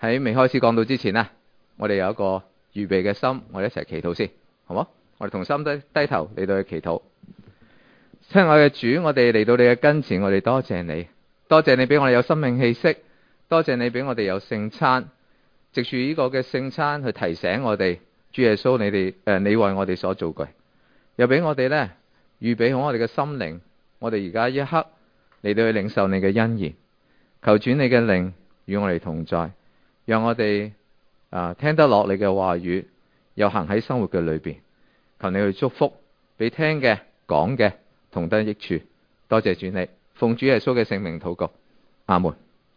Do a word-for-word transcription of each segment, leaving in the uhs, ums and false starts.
喺未開始講到之前啊，我哋有一個預備嘅心，我哋一齊祈禱先，好冇？我哋同心低低頭嚟到去祈禱。親愛嘅主，我哋嚟到你嘅跟前，我哋多謝你，多謝你俾我哋有生命氣息，多謝你俾我哋有聖餐，藉住呢個嘅聖餐去提醒我哋，主耶穌你哋誒、呃，你為我哋所做嘅，又俾我哋呢預備好我哋嘅心靈，我哋而家一刻嚟到去領受你嘅恩言，求主你嘅靈與我哋同在，讓我哋啊、呃、聽得落你嘅話語，又行喺生活嘅裏邊，求你去祝福，俾聽嘅講嘅同得益處。多謝主你，奉主耶穌嘅聖名禱告，阿門。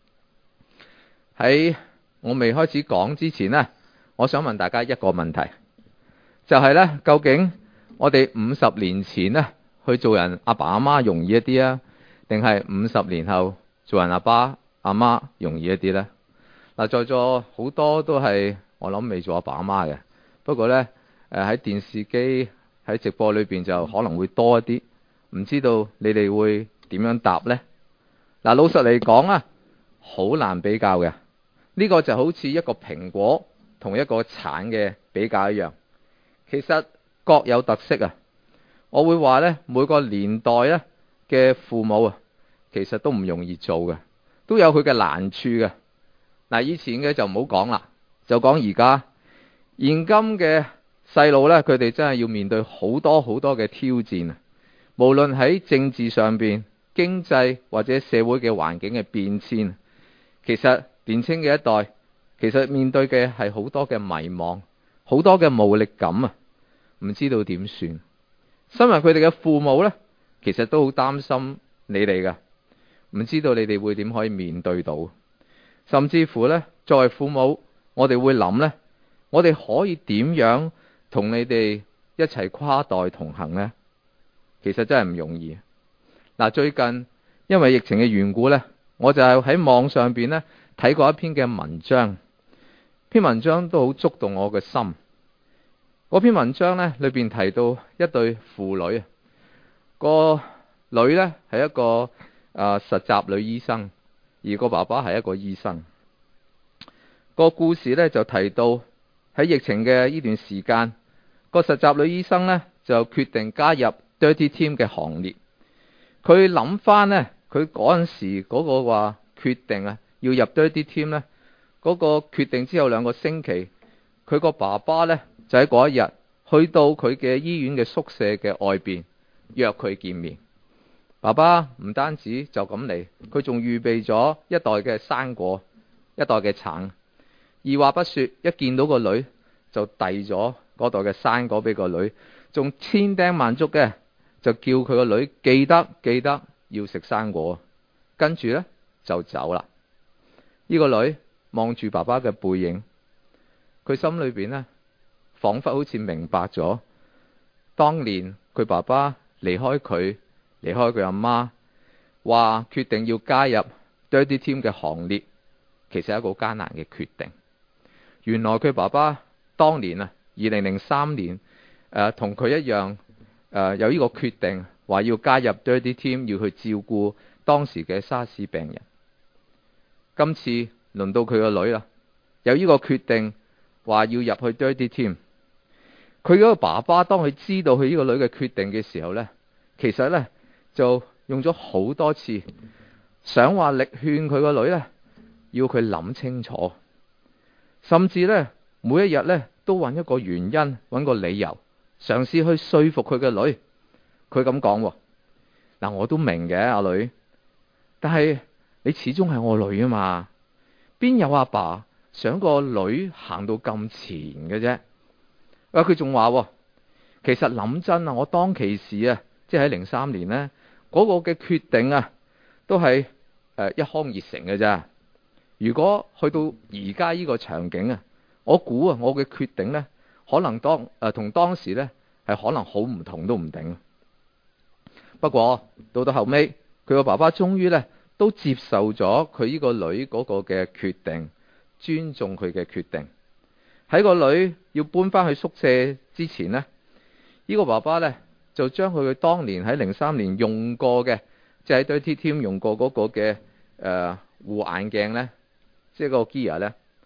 喺我未開始講之前呢，我想問大家一個問題，就係呢：究竟我哋五十年前呢去做人阿爸阿媽容易一啲啊，定係五十年後做人阿爸阿媽容易一啲呢？嗱，在座好多都係我諗未做阿爸阿媽嘅，不過呢，誒喺電視機喺直播裏邊就可能會多一啲，唔知道你哋會點樣答呢？嗱，老實嚟講啊，好難比較嘅。呢個就好似一個蘋果同一個橙嘅比較一樣，其實各有特色啊。我會話呢，每個年代呢嘅父母啊，其實都唔容易做嘅，都有佢嘅難處嘅。嗱，以前嘅就唔好講啦，就講而家現今嘅細路呢，佢哋真係要面對好多好多嘅挑戰啊！無論喺政治上邊、經濟或者社會嘅環境嘅變遷，其實年輕嘅一代其實面對嘅係好多嘅迷茫，好多嘅無力感啊，唔知道點算。身為佢哋嘅父母呢，其實都好擔心你哋噶，唔知道你哋會點可以面對到。甚至乎呢，作為父母，我哋會諗呢，我哋可以點樣同你哋一齊跨代同行呢？其實真係唔容易。嗱，最近因為疫情嘅緣故呢，我就係喺網上邊呢睇過一篇嘅文章，篇文章都好觸動我嘅心。嗰篇文章呢裏邊提到一對父女啊，個女呢係一個誒、呃、實習女醫生，而個爸爸係一個醫生。個故事呢就提到喺疫情嘅呢段時間，個實習女醫生呢就決定加入 Dirty Team 嘅行列。佢諗翻呢，佢嗰陣時嗰個話決定啊，要入 Dirty Team 呢，嗰個決定之後兩個星期，佢個爸爸呢就喺嗰一日去到佢嘅醫院嘅宿舍嘅外邊約佢見面。爸爸唔單止就咁嚟，佢仲預備咗一袋嘅生果，一袋嘅橙。二話不說，一見到個女就遞咗嗰袋嘅生果俾個女，仲千叮萬囑嘅就叫佢個女記得記得要食生果。跟住呢，就走啦。呢個女望住爸爸嘅背影，佢心裏邊呢，仿佛好似明白咗當年佢爸爸離開佢，離開佢阿媽，話決定要加入 Dirty Team 嘅行列，其實係一個艱難嘅決定。原來佢爸爸當年啊，二零零三年誒同佢一樣誒、呃、有呢個決定，話要加入 Dirty Team， 要去照顧當時嘅沙士病人。今次輪到佢個女啦，有呢個決定，話要入去 Dirty Team。佢嗰個爸爸當佢知道佢呢個女嘅決定嘅時候呢，其實呢就用咗好多次，想話力勸佢個女呢，要佢諗清楚。甚至呢，每一日呢都揾一個原因，揾個理由，嘗試去說服佢嘅女。佢咁講，嗱，我都明嘅，阿女，但係你始終係我女啊嘛，邊有阿爸想個女行到咁前嘅啫？啊，佢仲話，其實諗真啊，我當其時啊，即係喺零三年呢，嗰個嘅決定啊，都係誒一腔熱誠嘅咋。如果去到而家呢個場景啊，我估啊，我嘅決定呢，可能當誒同、呃、當時呢係可能好唔同都唔定。不過到到後尾，佢個爸爸終於呢都接受咗佢呢個女嗰個嘅決定，尊重佢嘅決定。喺個女要搬翻去宿舍之前呢，呢、呢個爸爸呢就將佢當年喺零三年用過嘅，即係喺 Dirty Team 用過嗰個嘅誒護眼鏡呢。即係個 gear 咧，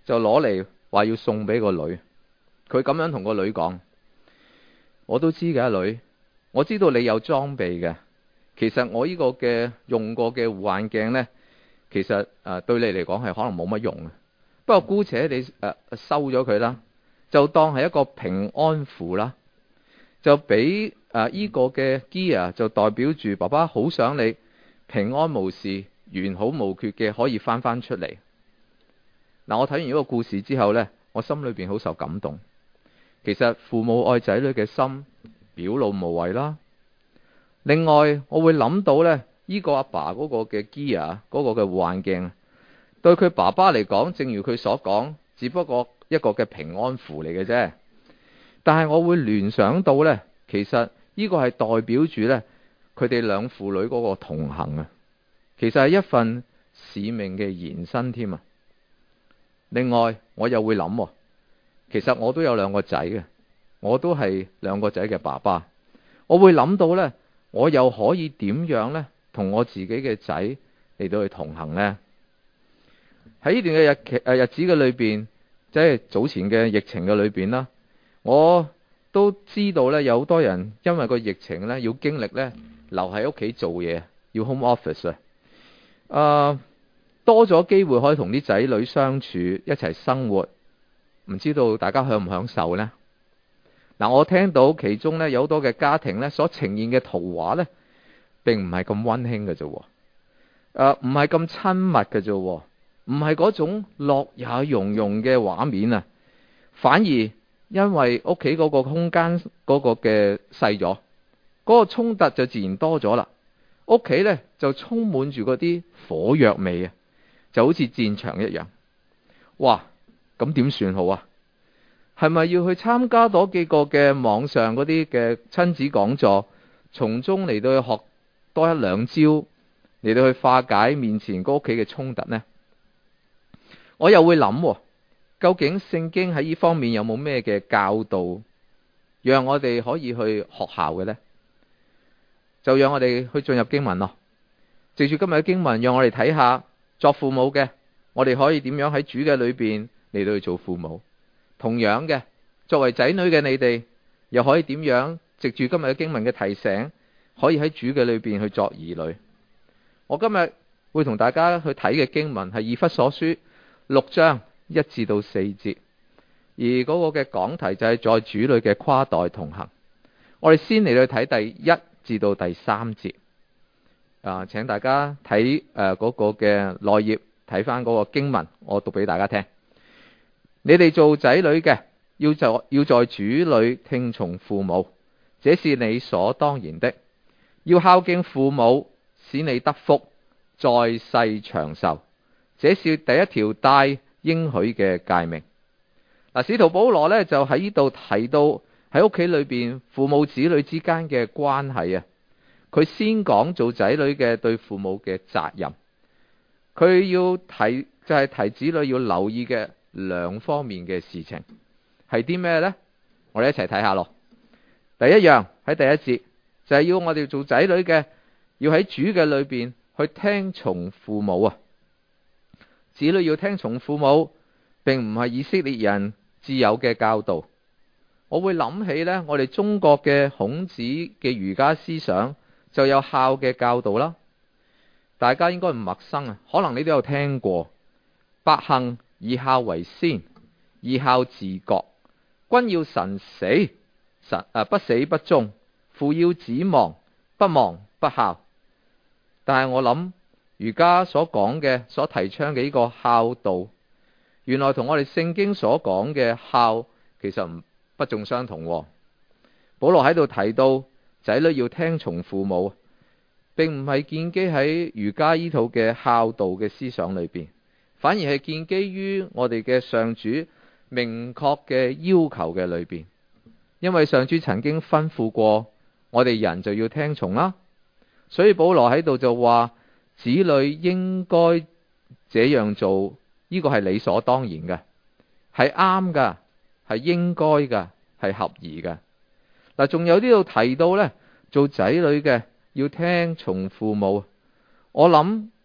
就攞嚟話要送俾個女。佢咁樣同個女講：我都知嘅，女，我知道你有裝備嘅。其實我呢個嘅用過嘅護眼鏡呢，其實誒、呃、對你嚟講係可能冇乜用嘅。不過姑且你誒、呃、收咗佢啦，就當係一個平安符啦。就俾誒呢個嘅 gear 就代表住爸爸好想你平安無事、完好無缺嘅可以翻翻出嚟。嗱，我睇完呢個故事之後呢，我心裏邊好受感動。其實父母愛仔女嘅心表露無遺啦。另外，我會諗到呢，呢個阿爸嗰個嘅 gear 嗰個嘅護眼鏡，對佢爸爸嚟講，正如佢所講，只不過一個嘅平安符嚟嘅啫。但係我會聯想到呢，其實呢個係代表住呢，佢哋兩父女嗰個同行啊，其實係一份使命嘅延伸添啊。另外，我又會諗，其實我都有兩個仔嘅，我都係兩個仔嘅爸爸。我會諗到呢，我又可以點樣呢，同我自己嘅仔嚟到去同行呢？喺呢段嘅日期誒日子嘅裏邊，即係早前嘅疫情嘅裏邊啦。我都知道咧，有好多人因為個疫情咧，要經歷咧留喺屋企做嘢，要 home office 啊。誒，多咗機會可以同啲仔女相處，一齊生活，唔知道大家享唔享受呢？嗱，我聽到其中咧有好多嘅家庭咧所呈現嘅圖畫咧，並唔係咁溫馨嘅啫，誒，唔係咁親密嘅啫，唔係嗰種樂也融融嘅畫面啊，反而因為屋企嗰個空間嗰個嘅細咗，嗰個衝突就自然多咗啦。屋企呢就充滿住嗰啲火藥味啊，就好似戰場一樣。哇！咁點算好啊？係咪要去參加多幾個嘅網上嗰啲嘅親子講座，從中嚟到去學多一兩招，嚟到去化解面前嗰屋企嘅衝突呢？我又會諗，究竟聖經喺呢方面有冇咩嘅教導，讓我哋可以去學校嘅呢？就讓我哋去進入經文咯。藉住今日嘅經文，讓我哋睇下作父母嘅，我哋可以點樣喺主嘅裏邊嚟到去做父母。同樣嘅，作為仔女嘅你哋，又可以點樣藉住今日嘅經文嘅提醒，可以喺主嘅裏邊去作兒女。我今日會同大家去睇嘅經文係以弗所書六章一至到四節，而嗰個嘅講題就係在主裏嘅跨代同行。我哋先嚟到睇第一至到第三節。啊，請大家睇誒嗰個嘅內頁，睇翻嗰個經文，我讀俾大家聽。你哋做仔女嘅，要就要在主裏聽從父母，這是你所當然的。要孝敬父母，使你得福，在世長壽。這是第一條帶應許嘅誡命。嗱，使徒保羅呢，就喺呢度提到喺屋企裏邊父母子女之間嘅關係啊。佢先講做仔女嘅對父母嘅責任，佢要提就係、是、提子女要留意嘅兩方面嘅事情係啲咩呢？我哋一齊睇下咯。第一樣喺第一節就係、是、要我哋做仔女嘅要喺主嘅裏邊去聽從父母啊。子女要聽從父母，並唔係以色列人自有嘅教導。我會諗起呢，我哋中國嘅孔子嘅儒家思想就有孝嘅教導啦。大家應該唔陌生啊，可能你都有聽過。百行以孝為先，以孝治國。君要臣死，臣啊不死不忠；父要子亡，不亡不孝。但係我諗，儒家所講嘅、所提倡嘅呢個孝道，原來同我哋聖經所講嘅孝其實唔不盡相同。保羅喺度提到仔女要聽從父母，並唔係建基喺儒家呢套嘅孝道嘅思想裏邊，反而係建基於我哋嘅上主明確嘅要求嘅裏邊。因為上主曾經吩咐過我哋人就要聽從啦，所以保羅喺度就話子女應該這樣做，呢個係理所當然嘅，係啱噶，係應該噶，係合宜噶。嗱，仲有呢度提到呢，做仔女嘅要聽從父母。我諗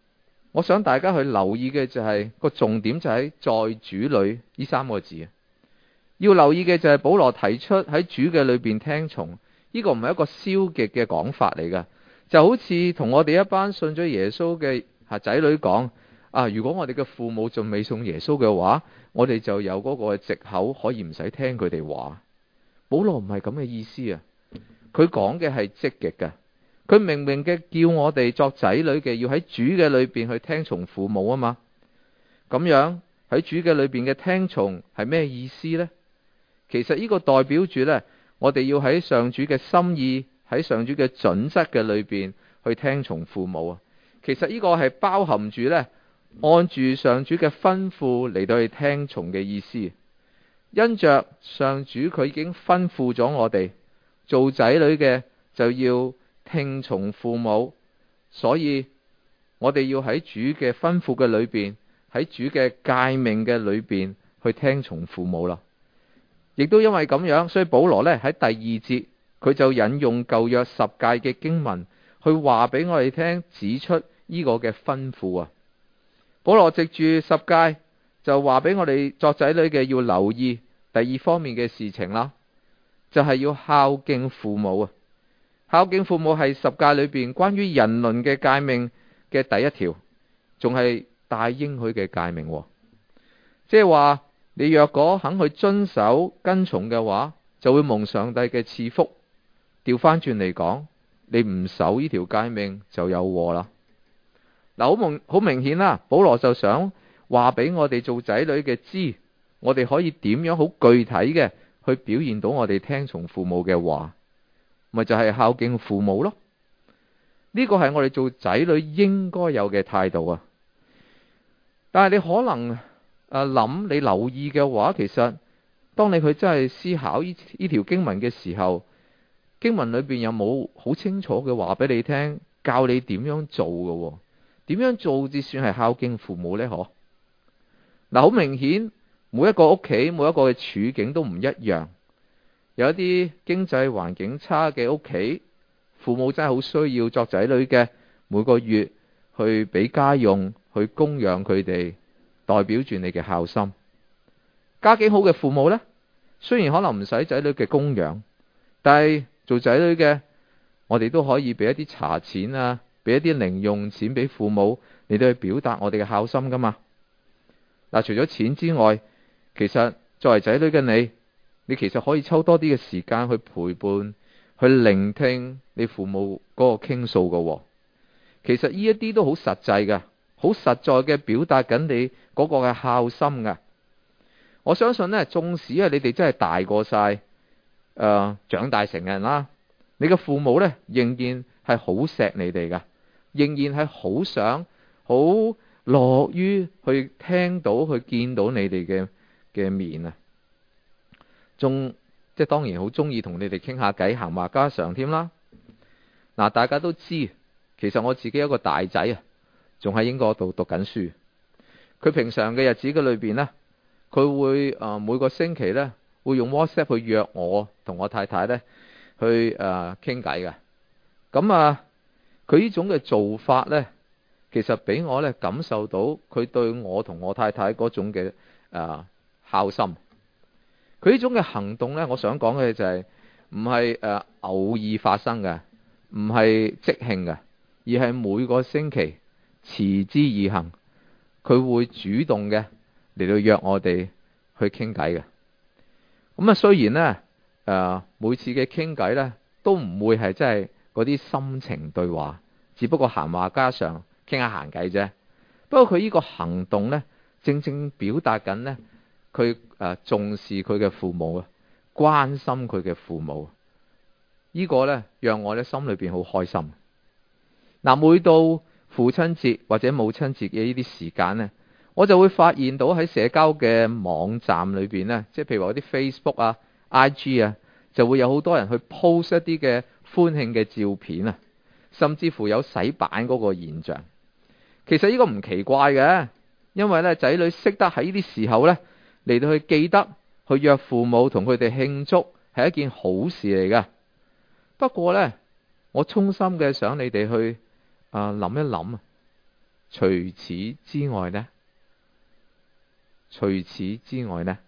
我想大家去留意嘅就係、是、個重點就喺在主裏呢三個字。要留意嘅就係保羅提出喺主嘅裏邊聽從，呢個唔係一個消極嘅講法嚟㗎，就好似同我哋一班信咗耶穌嘅仔女講啊，如果我哋嘅父母仲未信耶穌嘅話，我哋就有嗰個藉口可以唔使聽佢哋話。保羅唔係咁嘅意思啊，佢講嘅係積極嘅，佢明明嘅叫我哋作仔女嘅要喺主嘅裏邊去聽從父母啊嘛。咁樣喺主嘅裏邊嘅聽從係咩意思呢？其實呢個代表住呢，我哋要喺上主嘅心意，喺上主嘅準則嘅裏邊去聽從父母啊。其實呢個係包含住呢，按住上主嘅吩咐嚟到去聽從嘅意思。因着上主佢已經吩咐咗我哋做仔女嘅就要聽從父母，所以我哋要喺主嘅吩咐嘅裏邊，喺主嘅誡命嘅裏邊去聽從父母啦。亦都因為咁樣，所以保羅呢喺第二節佢就引用舊約十誡嘅經文去話俾我哋聽，指出呢個嘅吩咐啊。保羅藉住十誡就話俾我哋作仔女嘅要留意第二方面嘅事情啦，就係要孝敬父母啊。孝敬父母係十誡裏邊關於人倫嘅誡命嘅第一條，仲係大應許嘅誡命，即係話你若果肯去遵守跟從嘅話，就會蒙上帝嘅賜福。調翻轉嚟講，你唔守呢條誡命就有禍啦。嗱，好明好明顯啦，保羅就想話俾我哋做仔女嘅知，我哋可以點樣好具體嘅去表現到我哋聽從父母嘅話，咪就係孝敬父母咯。呢個係我哋做仔女應該有嘅態度啊。但係你可能誒諗，你留意嘅話，其實當你去真係思考呢呢條經文嘅時候，經文裏邊有冇好清楚嘅話俾你聽，教你點樣做嘅？點樣做至算係孝敬父母呢？嗬，嗱，好明顯，每一個屋企，每一個嘅處境都唔一樣。有一啲經濟環境差嘅屋企，父母真係好需要作仔女嘅，每個月去俾家用，去供養佢哋，代表住你嘅孝心。家境好嘅父母呢，雖然可能唔使仔女嘅供養，但係做仔女嘅，我哋都可以俾一啲茶錢啊，俾一啲零用錢俾父母，你都去表達我哋嘅孝心噶嘛。嗱，除咗錢之外，其實作為仔女嘅你，你其實可以抽多啲嘅時間去陪伴，去聆聽你父母嗰個傾訴噶。其實呢一啲都好實際噶，好實在嘅表達緊你嗰個嘅孝心噶。我相信呢，縱使係你哋真係大過晒，誒、呃、長大成人啦，你嘅父母呢，仍然係好錫你哋噶，仍然係好想好樂於去聽到去見到你哋嘅嘅面啊，仲即係當然好中意同你哋傾下偈，閒話家常添啦。嗱，大家都知，其實我自己一個大仔啊，仲喺英國度讀緊書。佢平常嘅日子嘅裏邊呢，佢會誒、呃、每個星期呢會用 WhatsApp 去約我同我太太呢去誒傾偈嘅。咁啊，佢呢種嘅做法呢，其實俾我呢感受到佢對我同我太太嗰種嘅誒、呃、孝心。佢呢種嘅行動呢，我想講嘅就係唔係誒偶爾發生嘅，唔係即興嘅，而係每個星期持之以恆，佢會主動嘅嚟到約我哋去傾偈嘅。咁啊，雖然呢，誒、呃、每次嘅傾偈呢都唔會係真係嗰啲心情對話，只不過閒話家常，傾下閒偈啫。不過佢呢個行動呢，正正表達緊呢，佢誒重視佢嘅父母啊，關心佢嘅父母。呢個呢，讓我呢心裏邊好開心。嗱，每到父親節或者母親節嘅呢啲時間呢，我就會發現到喺社交嘅網站裏邊呢，即係譬如話啲 Facebook 啊、I G 啊，就會有好多人去 post 一啲嘅歡慶嘅照片啊，甚至乎有洗版嗰個現象。其實呢個唔奇怪嘅，因為呢仔女識得喺呢啲時候呢嚟到去記得去約父母同佢哋慶祝，係一件好事嚟噶。不過呢，我衷心嘅想你哋去啊諗一諗啊， 除此之外呢？除此之外呢？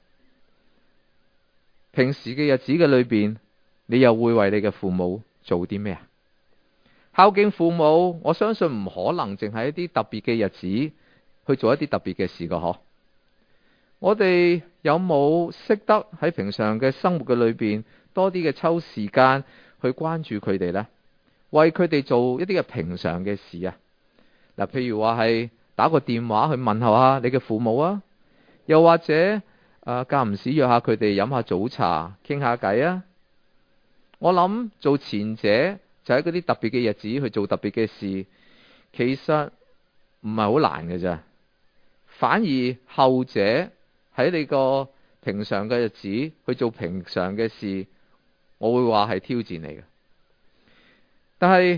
平時嘅日子嘅裏邊，你又會為你嘅父母做啲咩啊？孝敬父母，我相信唔可能淨係一啲特別嘅日子去做一啲特別嘅事㗎嗬。我哋有冇識得喺平常嘅生活嘅裏邊多啲嘅抽時間去關注佢哋呢？為佢哋做一啲嘅平常嘅事啊。嗱，譬如話係打個電話去問候下你嘅父母啊，又或者誒間唔時約下佢哋飲下早茶，傾下偈啊。我諗做前者就喺嗰啲特別嘅日子去做特別嘅事，其實唔係好難嘅咋。反而後者喺你個平常嘅日子去做平常嘅事，我會話係挑戰嚟嘅。但係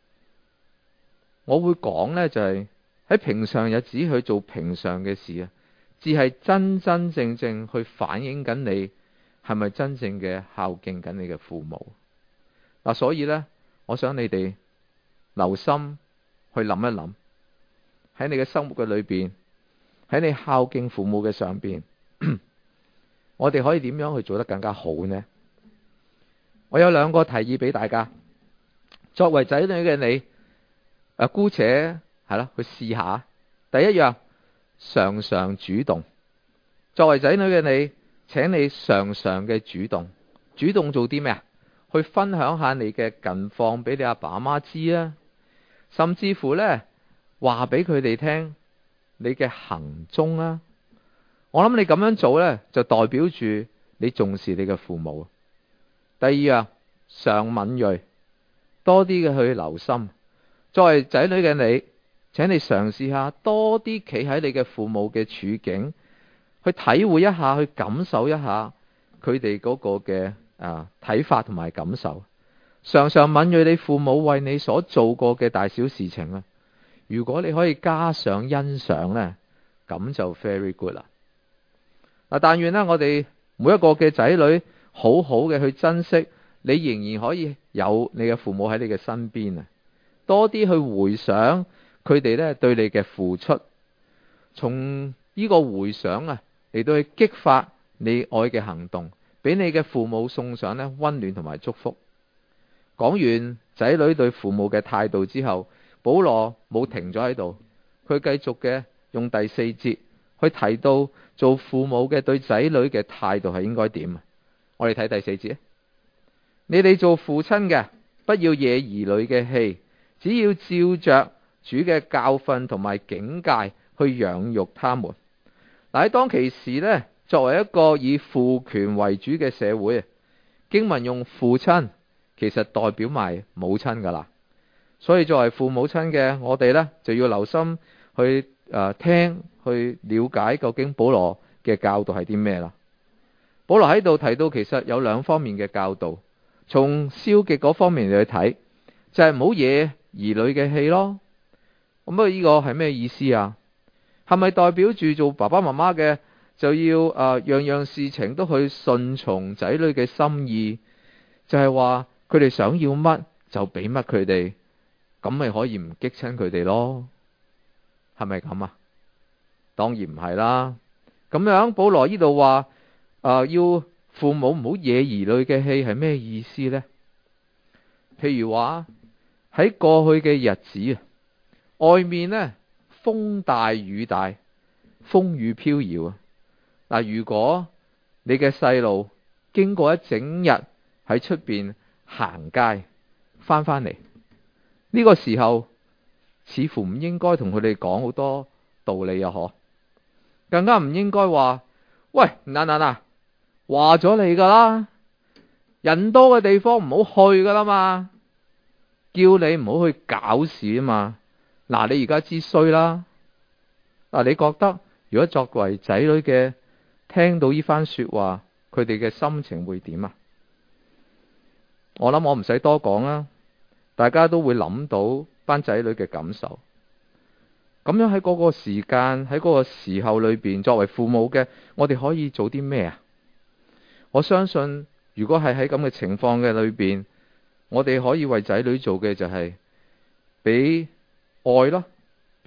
我會講呢，就係喺平常日子去做平常嘅事啊，只係真真正正去反映緊你係咪真正嘅孝敬緊你嘅父母嗱。所以呢，我想你哋留心去諗一諗，喺你嘅生活嘅裏邊，喺你孝敬父母嘅上邊，我哋可以點樣去做得更加好呢？我有兩個提議俾大家，作為仔女嘅你，誒，姑且係啦，去試下。第一樣，常常主動。作為仔女嘅你，請你常常嘅主動，主動做啲咩啊？去分享下你嘅近況俾你阿爸阿媽知啊，甚至乎呢，話俾佢哋聽你嘅行蹤啊。我諗你咁樣做呢，就代表住你重視你嘅父母。第二樣，常敏銳，多啲嘅去留心。作為仔女嘅你，請你嘗試下多啲企喺你嘅父母嘅處境，去體會一下，去感受一下佢哋嗰個嘅啊睇法同埋感受。常常敏銳你父母為你所做過嘅大小事情啊，如果你可以加上欣賞呢，咁就 very good 啦。但願呢，我哋每一個嘅仔女好好嘅去珍惜你仍然可以有你嘅父母喺你嘅身邊啊，多啲去回想佢哋呢對你嘅付出，從呢個回想啊嚟到去激發你愛嘅行動，俾你嘅父母送上呢溫暖同埋祝福。講完仔女對父母嘅態度之後，保羅冇停咗喺度，佢繼續嘅用第四節去提到做父母嘅對仔女嘅態度係應該點啊？我哋睇第四節。你哋做父親嘅，不要惹兒女嘅氣，只要照着主嘅教訓同埋警戒去養育他們。嗱，喺當其時呢，作為一個以父權為主嘅社會，經文用父親其實代表埋母親噶啦。所以作為父母親嘅我哋呢，就要留心去誒、呃、聽去了解究竟保羅嘅教導係啲咩啦。保羅喺度提到其實有兩方面嘅教導，從消極嗰方面嚟去睇，就係唔好惹兒女嘅氣咯。咁啊呢個係咩意思啊？係咪代表住做爸爸媽媽嘅就要誒、呃、樣樣事情都去順從仔女嘅心意？就係話佢哋想要乜就俾乜佢哋，咁咪可以唔激親佢哋咯？係咪咁啊？當然唔係啦。咁樣保羅呢度話誒要父母唔好惹兒女嘅氣係咩意思呢？譬如話喺過去嘅日子啊，外面呢風大雨大，風雨飄搖啊。嗱，如果你嘅細路經過一整日喺出邊行街，翻返嚟呢個時候，似乎唔應該同佢哋講好多道理啊！嗬，更加唔應該話，喂，嗱嗱嗱，話咗你噶啦，人多嘅地方唔好去噶啦嘛，叫你唔好去搞事啊嘛。嗱，你而家知衰啦。嗱，你覺得如果作為仔女嘅聽到呢番說話，佢哋嘅心情會點啊？我諗我唔使多講啦，大家都會諗到班仔女嘅感受。咁樣喺嗰個時間，喺嗰個時候裏邊，作為父母嘅，我哋可以做啲咩啊？我相信，如果係喺咁嘅情況嘅裏邊，我哋可以為仔女做嘅就係俾愛咯，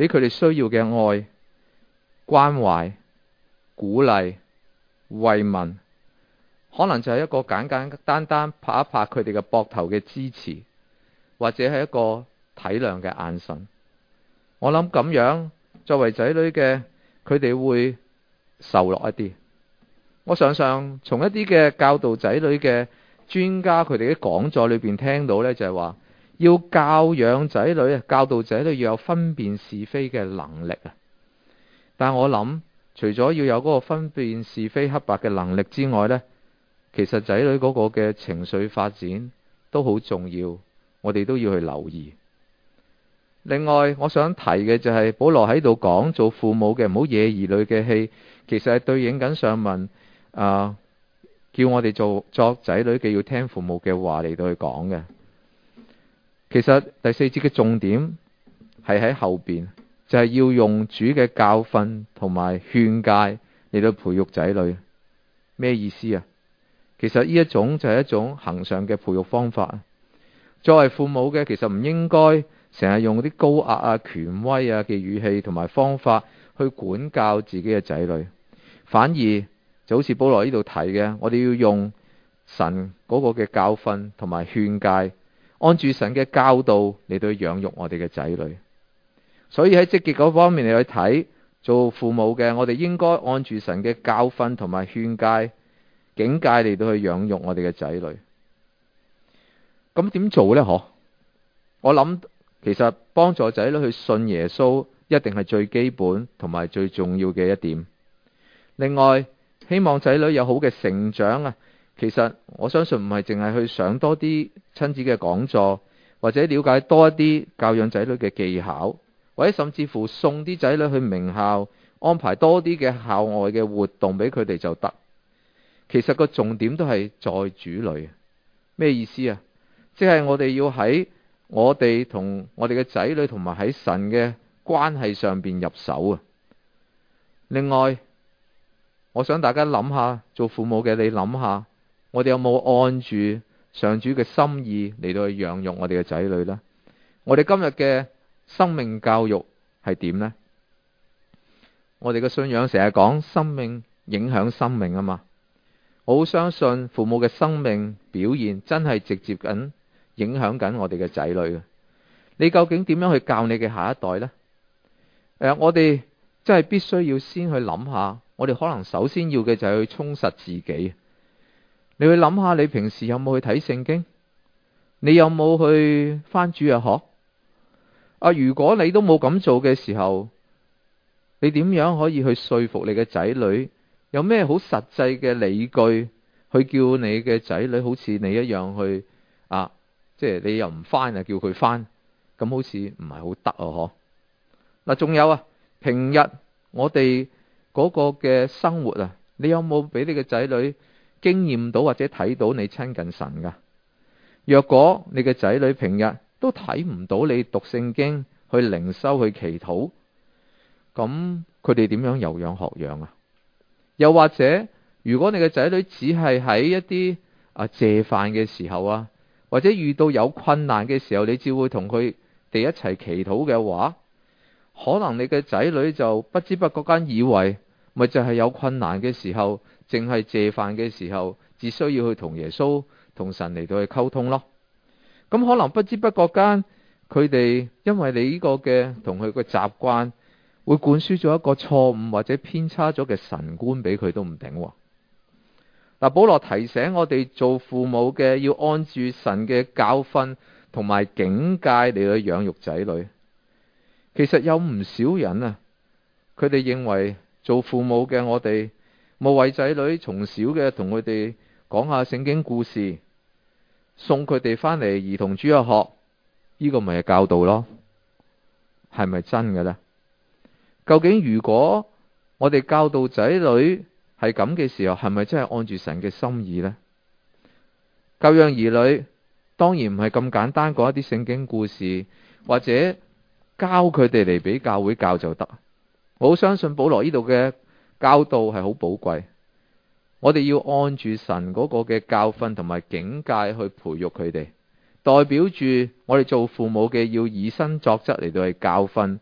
俾佢哋需要嘅愛、關懷、鼓勵、慰問，可能就係一個簡簡單單拍一拍佢哋嘅膊頭嘅支持，或者係一個體諒嘅眼神。我諗咁樣作為仔女嘅佢哋會受落一啲。我常常從一啲嘅教導仔女嘅專家佢哋嘅講座裏邊聽到呢，就係話要教養仔女啊，教導仔女要有分辨是非嘅能力啊。但我諗除咗要有嗰個分辨是非黑白嘅能力之外呢，其實仔女嗰個嘅情緒發展都好重要，我哋都要去留意。另外我想提嘅就係保羅喺度講做父母嘅唔好惹兒女嘅氣，其實係對應緊上文啊，叫我哋做作仔女嘅要聽父母嘅話嚟到去講嘅。其實第四節嘅重點係喺後邊，就係要用主嘅教訓同埋勸誡嚟到培育仔女。咩意思啊？其實呢一種就係一種恆常嘅培育方法。作為父母嘅，其實唔應該成日用啲高壓啊、權威啊嘅語氣同埋方法去管教自己嘅仔女，反而就好似保羅呢度提嘅，我哋要用神嗰個嘅教訓同埋勸誡，按住神嘅教導嚟到養育我哋嘅仔女。所以喺積極嗰方面嚟去睇，做父母嘅我哋應該按住神嘅教訓同埋勸誡、警戒嚟到去養育我哋嘅仔女。咁點做呢？嗬，我諗其實幫助仔女去信耶穌，一定係最基本同埋最重要嘅一點。另外，希望仔女有好嘅成長啊，其實我相信唔係淨係去上多啲親子嘅講座，或者了解多一啲教養仔女嘅技巧，或者甚至乎送啲仔女去名校，安排多啲嘅校外嘅活動俾佢哋就得。其實個重點都係在主裏。咩意思啊？即係我哋要喺我哋同我哋嘅仔女同埋喺神嘅關係上邊入手啊。另外，我想大家諗下，做父母嘅你諗下，我哋有冇按住上主嘅心意嚟到去養育我哋嘅仔女呢？我哋今日嘅生命教育係點呢？我哋嘅信仰成日講生命影響生命啊嘛。我好相信父母嘅生命表現真係直接緊影響緊我哋嘅仔女嘅。你究竟點樣去教你嘅下一代呢？呃、我哋真係必須要先去諗下，我哋可能首先要嘅就係去充實自己。你去諗下，你平時有冇去睇聖經？你有冇去返主日學？啊，如果你都冇咁做嘅時候，你點樣可以去說服你嘅仔女？有咩好實際嘅理據去叫你嘅仔女好似你一樣去啊？即係你又唔返啊，叫佢返，咁好似唔係好得啊？嗬？嗱，仲有啊，平日我哋嗰個嘅生活啊，你有冇俾你嘅仔女經驗到或者睇到你親近神噶？若果你嘅仔女平日都睇唔到你讀聖經、去靈修、去祈禱，咁佢哋點樣有樣學樣啊？又或者，如果你嘅仔女只係喺一啲啊謝飯嘅時候啊，或者遇到有困難嘅時候，你只會同佢哋一齊祈禱嘅話，可能你嘅仔女就不知不覺間以為，咪就係有困難嘅時候，淨係謝飯嘅時候，只需要去同耶穌、同神嚟到去溝通咯。咁可能不知不覺間，佢哋因為你呢個嘅同佢嘅習慣，會灌輸咗一個錯誤或者偏差咗嘅神觀俾佢都唔定。嗱，保羅提醒我哋做父母嘅要按住神嘅教訓同埋警戒嚟去養育仔女。其實有唔少人啊，佢哋認為做父母嘅我哋冇為仔女從小嘅同佢哋講下聖經故事，送佢哋返嚟兒童主日學，呢個咪係教導咯？係咪真嘅呢？究竟如果我哋教導仔女係咁嘅時候，係咪真係按住神嘅心意呢？教養兒女當然唔係咁簡單講一啲聖經故事，或者教佢哋嚟俾教會教就得。我好相信保羅呢度嘅教導係好寶貴，我哋要按住神嗰個嘅教訓同埋警戒去培育佢哋，代表住我哋做父母嘅要以身作則嚟到去教訓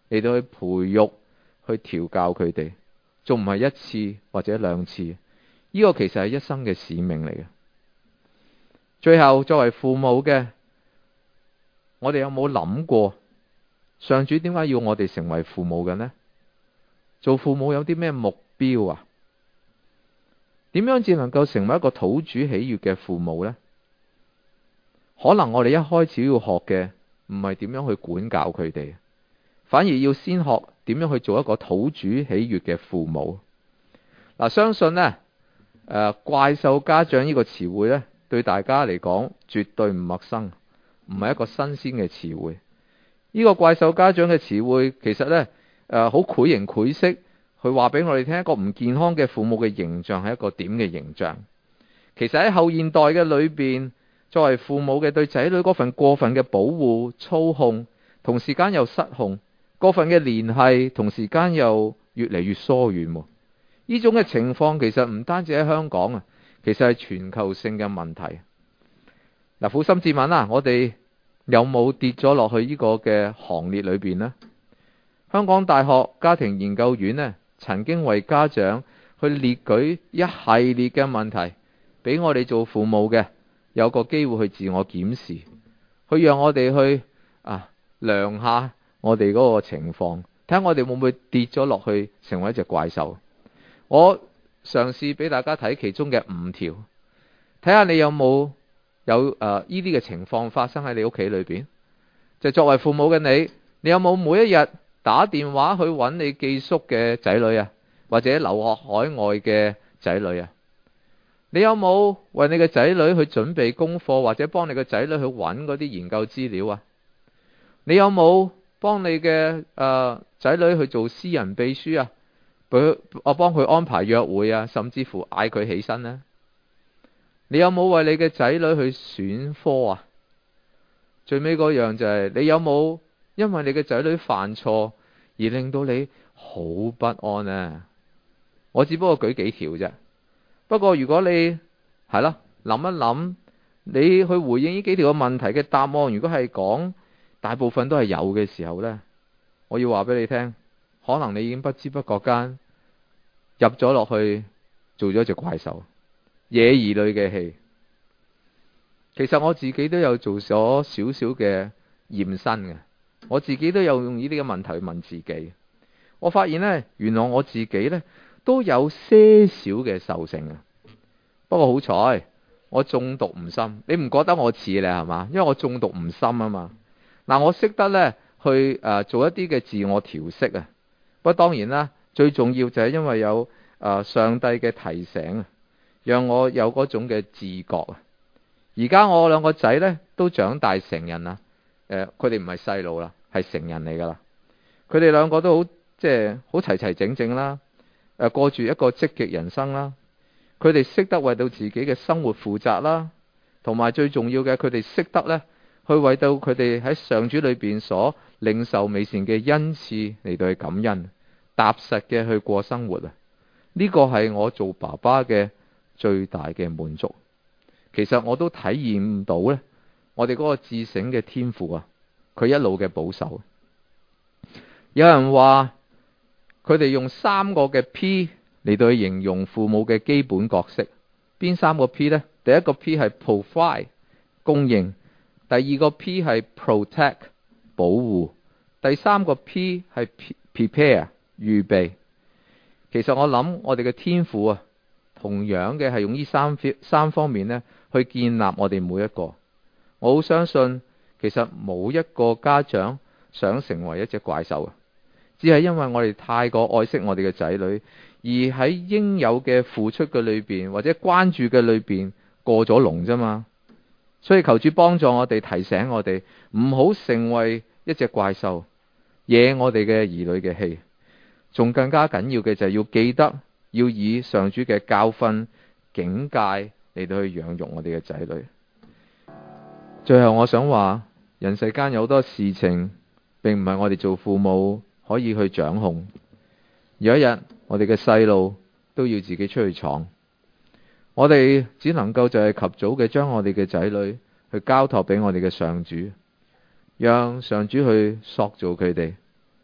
嚟到去培育、去調教佢哋，仲唔係一次或者兩次？呢個其實係一生嘅使命嚟嘅。最後，作為父母嘅，我哋有冇諗過上主點解要我哋成為父母嘅呢？做父母有啲咩目標啊？點樣至能夠成為一個討主喜悅嘅父母呢？可能我哋一開始要學嘅唔係點樣去管教佢哋，反而要先學點樣去做一個討主喜悅嘅父母。嗱，相信呢，誒，怪獸家長呢個詞彙呢，對大家嚟講絕對唔陌生，唔係一個新鮮嘅詞彙。呢個怪獸家長嘅詞彙其實呢，誒，好繪形繪色，去話俾我哋聽一個唔健康嘅父母嘅形象係一個點嘅形象。其實喺後現代嘅裏邊，作為父母嘅對仔女嗰份過分嘅保護、操控，同時間又失控，過分嘅聯繫，同時間又越嚟越疏遠。呢種嘅情況其實唔單止喺香港啊，其實係全球性嘅問題。嗱，撫心自問啊，我哋有冇跌咗落去呢個嘅行列裏邊呢？香港大學家庭研究院呢，曾經為家長去列舉一系列嘅問題，俾我哋做父母嘅有個機會去自我檢視，去讓我哋去啊量下我哋嗰個情況，睇下我哋會唔會跌咗落去成為一隻怪獸。我嘗試俾大家睇其中嘅五條，睇下你有冇有誒呢啲嘅情況發生喺你屋企裏邊。就作為父母嘅你，你有冇每一日打電話去揾你寄宿嘅仔女啊，或者留學海外嘅仔女啊？你有冇為你嘅仔女去準備功課，或者幫你嘅仔女去揾嗰啲研究資料啊？你有冇幫你嘅誒仔女去做私人秘書啊？我幫佢安排約會啊，甚至乎嗌佢起身呢？你有冇為你嘅仔女去選科啊？最尾嗰樣就係你有冇因為你嘅仔女犯錯而令到你好不安呢？我只不過舉幾條啫。不過如果你係啦，諗一諗，你去回應呢幾條嘅問題嘅答案，如果係講大部分都係有嘅時候呢，我要話俾你聽，可能你已經不知不覺間入咗落去做咗隻怪獸，惹兒女嘅戲。其實我自己都有做咗少少嘅驗身嘅，我自己都有用呢啲嘅問題去問自己。我發現呢，原來我自己呢都有些少嘅獸性啊。不過好彩，我中毒唔深。你唔覺得我似你係嘛？因為我中毒唔深啊嘛。嗱，我識得呢去誒做一啲嘅自我調適啊。不過當然啦，最重要就係因為有誒上帝嘅提醒啊，讓我有嗰種嘅自覺啊。而家我兩個仔呢都長大成人啦，誒佢哋唔係細路啦，係成人嚟噶啦。佢哋兩個都好即係好齊齊整整啦，誒過住一個積極人生啦。佢哋識得為到自己嘅生活負責啦，同埋最重要嘅，佢哋識得呢去為到佢哋喺上主裏邊所領受美善嘅恩賜嚟到去感恩，踏實嘅去過生活啊！呢個係我做爸爸嘅最大嘅滿足。其實我都體驗到呢，我哋嗰個自省嘅天父啊，佢一路嘅保守。有人話佢哋用三個嘅 P 嚟到去形容父母嘅基本角色。邊三個 P 呢？第一個 P 係 provide 供應，第二個 P 係 protect 保護，第三個 P 係 prepare 預備。其實我諗我哋嘅天父啊，同樣嘅係用呢三三方面呢去建立我哋每一個。我好相信，其實冇一個家長想成為一隻怪獸啊，只係因為我哋太過愛惜我哋嘅仔女，而喺應有嘅付出嘅裏邊或者關注嘅裏邊過咗龍啫嘛。所以求主幫助我哋，提醒我哋唔好成為一隻怪獸，惹我哋嘅兒女嘅氣。仲更加緊要嘅就係要記得，要以上主嘅教訓警戒嚟到去養育我哋嘅仔女。最後我想話，人世間有好多事情並唔係我哋做父母可以去掌控。有一日我哋嘅細路都要自己出去闖，我哋只能夠就係及早嘅將我哋嘅仔女去交託俾我哋嘅上主，讓上主去塑造佢哋。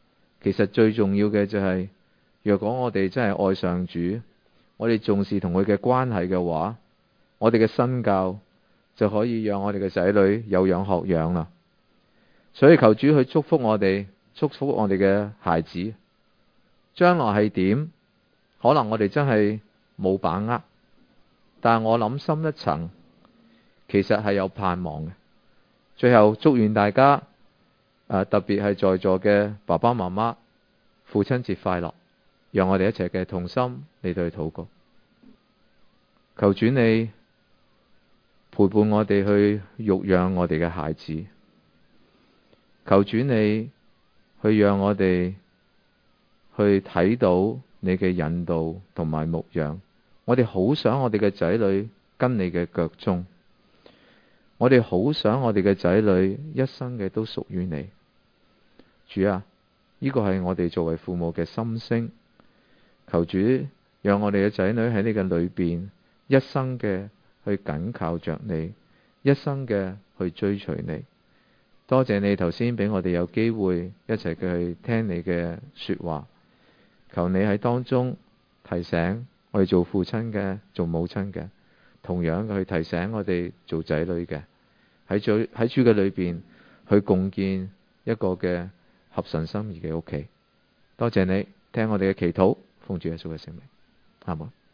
其實最重要嘅就係，若果我哋真係愛上主，我哋重視同佢嘅關係嘅話，我哋嘅身教就可以讓我哋嘅仔女有樣學樣啦。所以求主去祝福我哋，祝福我哋嘅孩子。將來係點？可能我哋真係冇把握，但係我諗深一層，其實係有盼望嘅。最後祝願大家，呃、特別係在座嘅爸爸媽媽，父親節快樂！讓我哋一齊嘅同心嚟到去禱告，求主你陪伴我哋去育養我哋嘅孩子，求主你去讓我哋去睇到你嘅引導同埋牧養。我哋好想我哋嘅仔女跟你嘅腳蹤，我哋好想我哋嘅仔女一生嘅都屬於你。主啊，呢個係我哋作為父母嘅心聲。求主讓我哋嘅仔女喺你嘅裏邊一生嘅去緊靠着你，一生嘅去追隨你。多謝你頭先俾我哋有機會一齊去聽你嘅說話，求你喺當中提醒我哋做父親嘅、做母親嘅，同樣去提醒我哋做仔女嘅，喺主喺主嘅裏邊去共建一個嘅合神心意嘅屋企。多謝你聽我哋嘅祈禱，奉主耶穌嘅聖名，阿門。